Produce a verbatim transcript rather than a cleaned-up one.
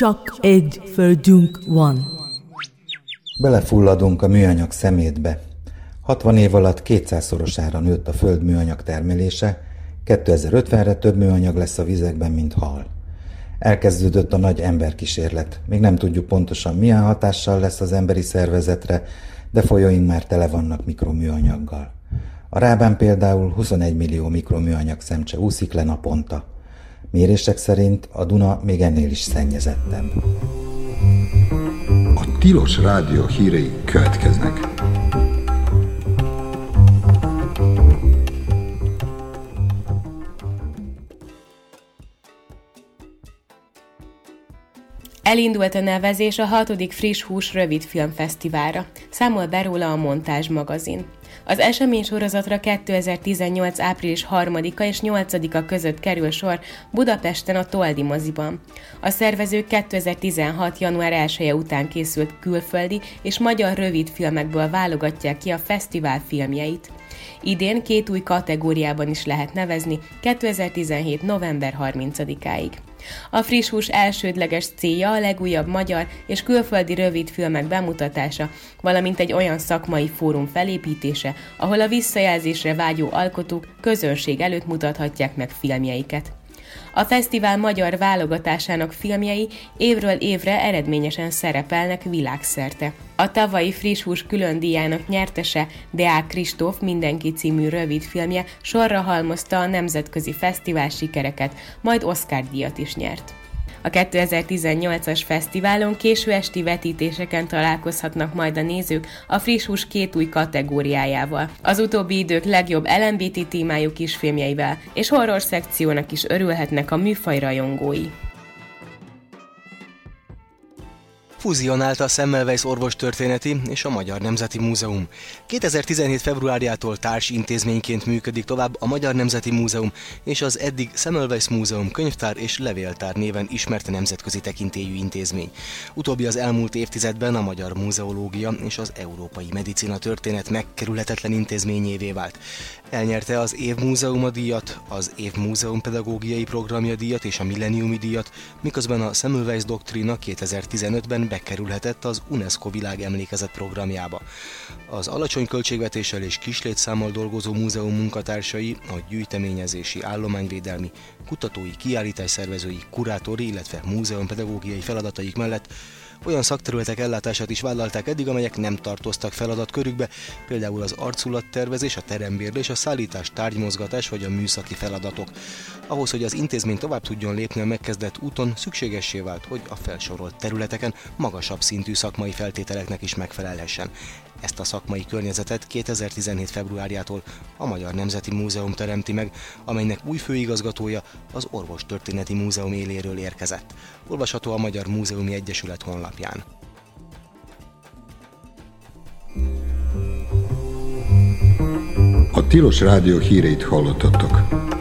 Csak egy földünk van. Belefulladunk a műanyag szemétbe. hatvan év alatt kétszázszorosára nőtt a föld műanyag termelése, kétezer-ötvenre több műanyag lesz a vizekben, mint hal. Elkezdődött a nagy emberkísérlet. Még nem tudjuk pontosan, milyen hatással lesz az emberi szervezetre, de folyóink már tele vannak mikroműanyaggal. A Rábán például huszonegy millió mikroműanyag szemcse úszik le naponta. Mérések szerint a Duna még ennél is szennyezettebb. A Tilos Rádió hírei következnek. Elindult a nevezés a hatodik Friss Hús rövidfilmfesztiválra. Számol be róla a Montázs magazin. Az eseménysorozatra kétezer-tizennyolc április harmadika és nyolcadika között kerül sor Budapesten a Toldi moziban. A szervezők kétezer-tizenhat január elseje után készült külföldi és magyar rövidfilmekből válogatják ki a fesztivál filmjeit. Idén két új kategóriában is lehet nevezni, kétezer-tizenhét november harmincadikáig. A Friss Hús elsődleges célja a legújabb magyar és külföldi rövidfilmek bemutatása, valamint egy olyan szakmai fórum felépítése, ahol a visszajelzésre vágyó alkotók közönség előtt mutathatják meg filmjeiket. A fesztivál magyar válogatásának filmjei évről évre eredményesen szerepelnek világszerte. A tavalyi Friss Hús külön díjának nyertese, Deák Kristóf Mindenki című rövidfilmje sorra halmozta a nemzetközi fesztivál sikereket, majd Oscar-díjat is nyert. A kétezer-tizennyolcas fesztiválon késő esti vetítéseken találkozhatnak majd a nézők a Friss Hús két új kategóriájával. Az utóbbi idők legjobb el em bé té témájú kisfilmjeivel és horror szekciónak is örülhetnek a műfaj rajongói. Fúzionálta a Semmelweis orvostörténeti és a Magyar Nemzeti Múzeum. kétezer-tizenhét februárjától társintézményként működik tovább a Magyar Nemzeti Múzeum és az eddig Semmelweis Múzeum könyvtár és levéltár néven ismert nemzetközi tekintélyű intézmény. Utóbbi az elmúlt évtizedben a magyar múzeológia és az európai medicina történet megkerülhetetlen intézményévé vált. Elnyerte az Év Múzeuma díjat, az Év Múzeum pedagógiai programja díjat és a Millenniumi díjat, miközben a Semmelweis doktrína kétezer-tizenötben bekerülhetett az UNESCO világemlékezet programjába. Az alacsony költségvetéssel és kis létszámmal dolgozó múzeum munkatársai a gyűjteményezési, állományvédelmi, kutatói, kiállításszervezői, kurátori, illetve múzeumpedagógiai feladataik mellett olyan szakterületek ellátását is vállalták eddig, amelyek nem tartoztak feladatkörükbe, például az arculattervezés, a terembérlés, a szállítás, tárgymozgatás vagy a műszaki feladatok. Ahhoz, hogy az intézmény tovább tudjon lépni a megkezdett úton, szükségessé vált, hogy a felsorolt területeken magasabb szintű szakmai feltételeknek is megfelelhessen. Ezt a szakmai környezetet kétezer-tizenhét februárjától a Magyar Nemzeti Múzeum teremti meg, amelynek új főigazgatója az Orvostörténeti Múzeum éléről érkezett. Olvasható a Magyar Múzeumi Egyesület honlapján. A Tilos Rádió híreit hallottatok.